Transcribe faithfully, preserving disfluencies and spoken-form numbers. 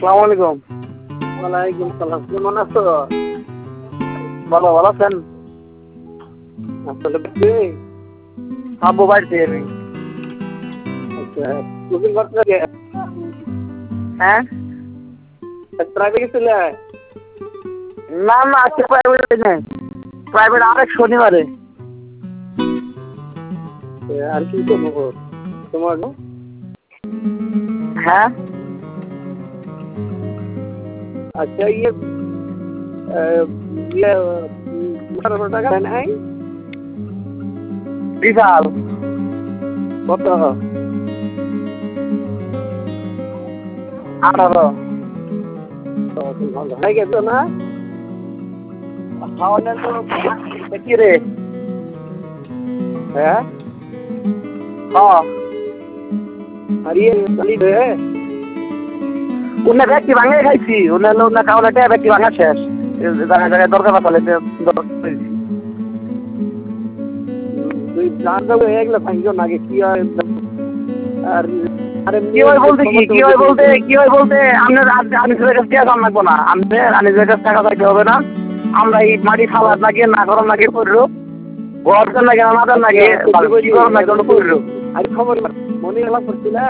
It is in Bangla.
আসসালামু আলাইকুম। ওয়ালাইকুম সালাম। কেমন আছো? ভালো ভালো আছেন? আসলে কে? আব্বু বাড়িতে আমি। আচ্ছা, কোচিং করতে গে? হ্যাঁ? প্রাইভেট গেছিলে? না না আজকে প্রাইভেট নেই, প্রাইভেট আরেক শনিবারে। এ, আর কি করবো তোমার? হ্যাঁ? আচ্ছা ইয়ে আহ, ইয়ে আঠারো টাকা নাই বিশাল কত? আঠারো। ভালো হয়ে গেছো না? খাওয়ানোর তো কি রে? হ্যাঁ হ্যাঁ আর ইয়ে চালি রে উন্না ব্যক্তি ভাঙাই খাইছি, উন্না উন্না খাওয়ালে ব্যক্তি ভাঙা শেষ। জায়গায় জায়গায় দরকার পাতালে তুই জান যাবো এগুলো ভাঙিও নাকি কি হয় আর আরে কি হয় বলতে কি কি হয় বলতে কি হয় বলতে আপনার আনিসের কাছে টাকা লাগবো না, আপনার আনিসের কাছে টাকা চাইতে হবে না। আমরা এই মাটি খাবার লাগে না গরম লাগে করলো ঘর লাগে না মাদার লাগে কি গরম লাগে করলো। আর খবর মনে এলাম করছিল